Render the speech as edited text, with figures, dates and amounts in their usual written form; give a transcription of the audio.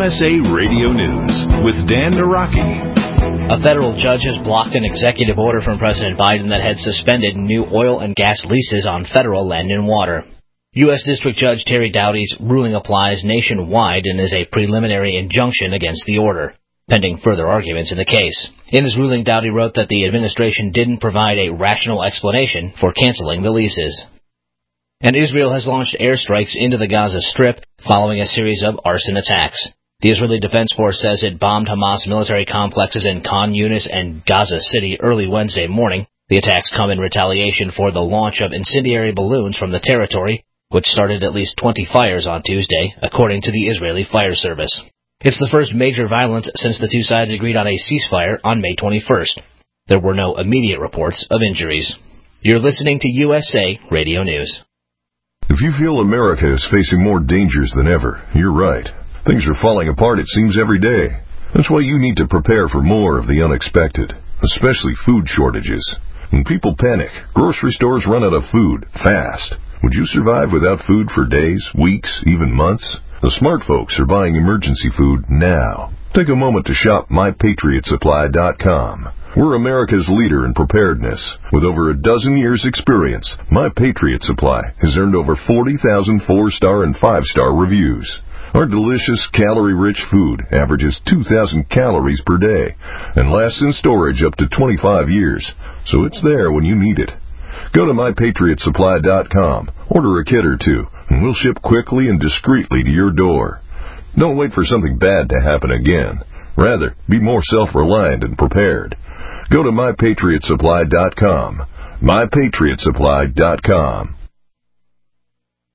USA Radio News with Dan Naraki. A federal judge has blocked an executive order from President Biden that had suspended new oil and gas leases on federal land and water. U.S. District Judge Terry Doughty's ruling applies nationwide and is a preliminary injunction against the order, pending further arguments in the case. In his ruling, Doughty wrote that the administration didn't provide a rational explanation for canceling the leases. And Israel has launched airstrikes into the Gaza Strip following a series of arson attacks. The Israeli Defense Force says it bombed Hamas military complexes in Khan Yunis and Gaza City early Wednesday morning. The attacks come in retaliation for the launch of incendiary balloons from the territory, which started at least 20 fires on Tuesday, according to the Israeli Fire Service. It's the first major violence since the two sides agreed on a ceasefire on May 21st. There were no immediate reports of injuries. You're listening to USA Radio News. If you feel America is facing more dangers than ever, you're right. Things are falling apart, it seems, every day. That's why you need to prepare for more of the unexpected, especially food shortages. When people panic, grocery stores run out of food fast. Would you survive without food for days, weeks, even months? The smart folks are buying emergency food now. Take a moment to shop MyPatriotSupply.com. We're America's leader in preparedness. With over a dozen years' experience, My Patriot Supply has earned over 40,000 4-star and 5-star reviews. Our delicious, calorie-rich food averages 2,000 calories per day and lasts in storage up to 25 years, so it's there when you need it. Go to MyPatriotSupply.com, order a kit or two, and we'll ship quickly and discreetly to your door. Don't wait for something bad to happen again. Rather, be more self-reliant and prepared. Go to MyPatriotSupply.com. MyPatriotSupply.com.